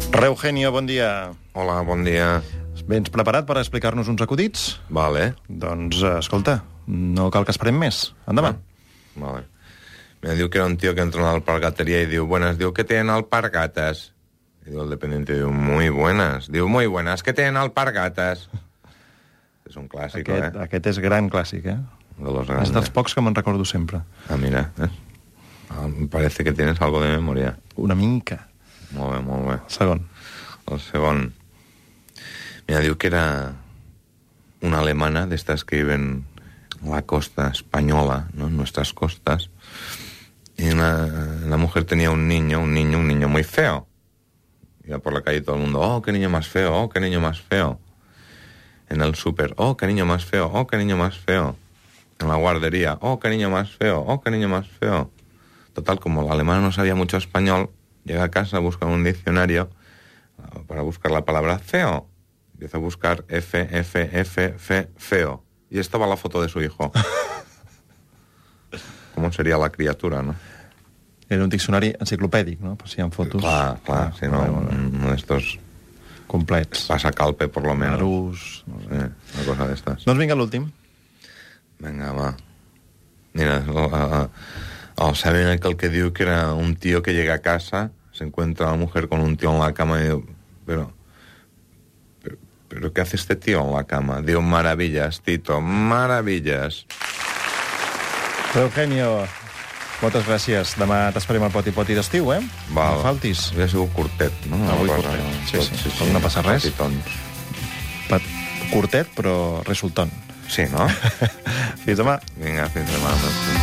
Eugenio, bon dia. Hola, bon dia. Vens preparat per explicar-nos uns acudits? Vale. Doncs, escolta, no cal que esperem més. Endavant. Vale. Me diu que era un tío que entra a la alpargatería y diu, buenas, diu, ¿qué tienen alpargatas? Y diu, el dependiente, diu, muy buenas. Diu, muy buenas, ¿qué tienen alpargatas? És un clàssic, Aquest és gran clàssic, eh? De los grandes. És dels pocs que me'n recordo sempre. Ah, mira, me parece que tienes algo de memoria. Una mica. Molt bé, molt bé. Segon. El segon. Mira, diu que era una alemana d'estas que viven en la costa española, ¿no? En nuestras costas. Y la mujer tenía un niño muy feo. Iba por la calle todo el mundo, oh, qué niño más feo, oh, qué niño más feo. En el súper, oh, qué niño más feo, oh, qué niño más feo. En la guardería, oh, qué niño más feo, oh, qué niño más feo. Total, como la alemana no sabía mucho español, llega a casa, busca un diccionario para buscar la palabra feo. Empieza a buscar feo. Y estaba la foto de su hijo. ¿Cómo sería la criatura, no? Era un diccionari enciclopèdic, no? Per si hi ha fotos. Clar, si no, uno de estos complets. pasa calpe, por lo menos. Arús, no sé. Una cosa de estas. Doncs vinga, l'últim. Venga, va. Mira, ¿saben aquel que diu que era un tío que llega a casa, se encuentra a la mujer con un tío en la cama y diu, ¿pero qué hace este tío en la cama? Diu, maravillas, Tito, maravillas. Eugenio, moltes gràcies. Demà t'esperem al poti-poti d'estiu, eh? Val. No faltis. Havia sigut curtet, no? Avui Una cosa, curtet. Sí. No passa res. Petitons. Curtet, però resultant. Sí, no? Fins demà. Vinga, fins demà.